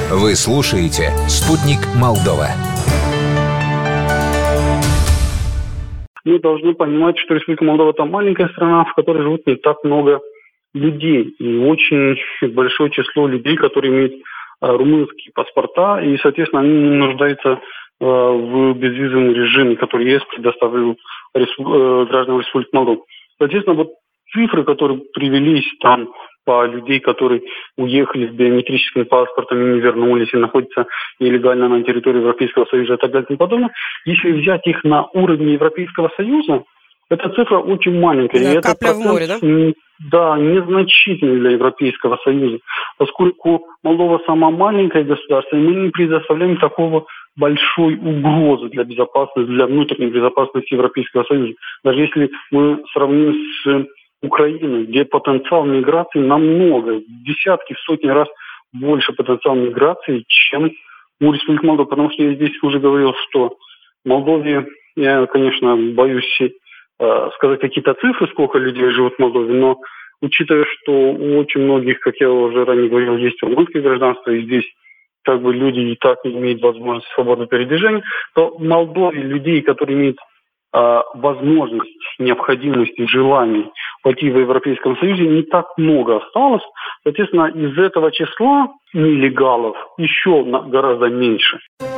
Вы слушаете «Спутник Молдова». Мы должны понимать, что Республика Молдова – это маленькая страна, в которой живут не так много людей. И очень большое число людей, которые имеют румынские паспорта, и, соответственно, они не нуждаются в безвизовом режиме, который есть, предоставил гражданам Республики Молдова. Соответственно, вот цифры, которые привелись там по людей, которые уехали с биометрическим паспортом и не вернулись, и находятся нелегально на территории Европейского Союза и так далее и тому подобное, если взять их на уровне Европейского Союза, эта цифра очень маленькая. Да, и это капля в море, да? Да, незначительный для Европейского Союза, поскольку Молдова сама маленькое государство, и мы не предоставляем такого большой угрозы для безопасности, для внутренней безопасности Европейского Союза. Даже если мы сравним с Украиной, где потенциал миграции намного, в десятки, в сотни раз больше потенциал миграции, чем у Республики Молдова. Потому что я здесь уже говорил, что в Молдове, я, конечно, боюсь сказать какие-то цифры, сколько людей живут в Молдове, но учитывая, что у очень многих, как я уже ранее говорил, есть румынское гражданство, и здесь как бы люди и так не имеют возможности свободного передвижения, то в Молдове людей, которые имеют возможность, необходимость и желание пойти в Европейском Союзе, не так много осталось. Соответственно, из этого числа нелегалов еще гораздо меньше.